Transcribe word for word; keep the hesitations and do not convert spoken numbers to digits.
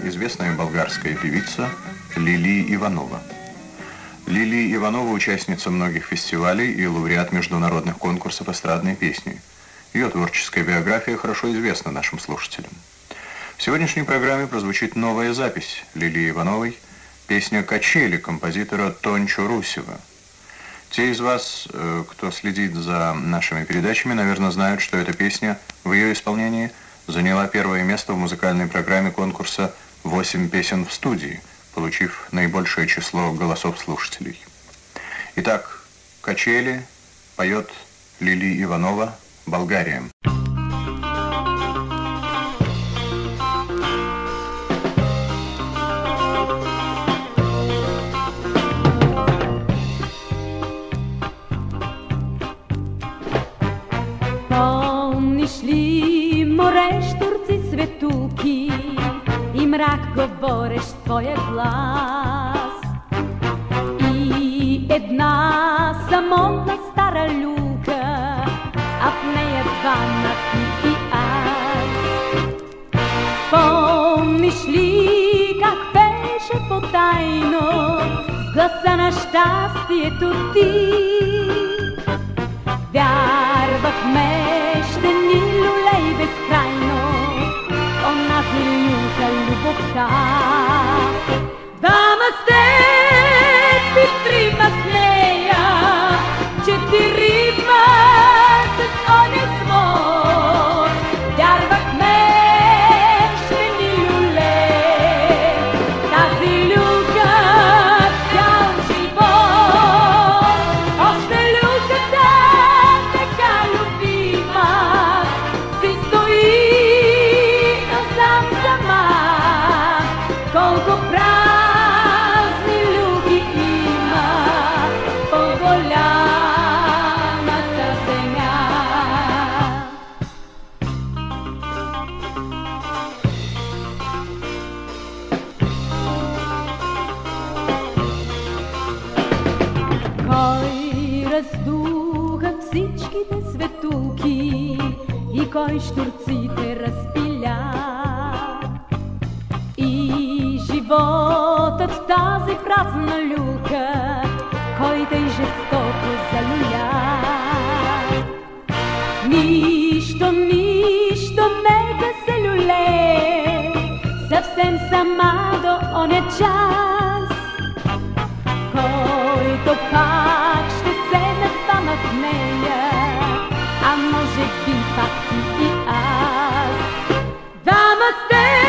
известная болгарская певица Лили Иванова. Лили Иванова – участница многих фестивалей и лауреат международных конкурсов эстрадной песни. Ее творческая биография хорошо известна нашим слушателям. В сегодняшней программе прозвучит новая запись Лили Ивановой, песня «Качели» композитора Тончо Русева. Те из вас, кто следит за нашими передачами, наверное, знают, что эта песня в ее исполнении заняла первое место в музыкальной программе конкурса «восемь песен в студии», получив наибольшее число голосов слушателей. Итак, «Качели» поет Лили Иванова, Болгария. Помниш ли море, штурци, светулки и мрак говорещ твоя глас? И една самотна стара люка, а в нея двама ти и аз. Помниш ли как беше потайно с гласа на щастието ти? Вярвахме, ще ни люлей безкрайно онази люта любовта. Двама сте ти трима с нея, четирима с оня свой. Вярвахме, ще ни люлей тази люка цял живот. Още люката така любима си стои насам сама. Колко празни люки има по голямата земя. Кой раздуха всичките светулки и кой щурците разпиля? И животът в тази празна люка, кой тъй жестоко залюля? Нищо, нищо не да се люле, съвсем сама до оня час, който пак ще седне двама в нея, а може би пак ти и аз. Двама сте